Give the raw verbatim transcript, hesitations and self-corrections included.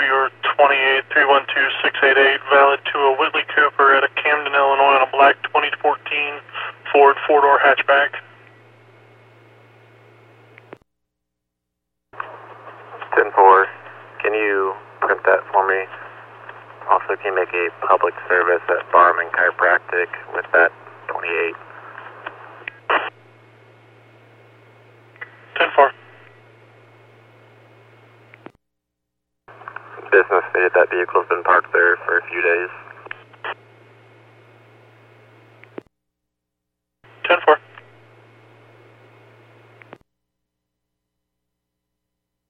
your twenty-eight three one two six eight eight, valid to a Whitley Cooper at a Camden, Illinois on a black twenty fourteen Ford four-door hatchback. ten four, can you print that for me? Also, can you make a public service at Barman Chiropractic with that twenty-eight? ten four. Business stated that vehicle's been parked there for a few days. ten four.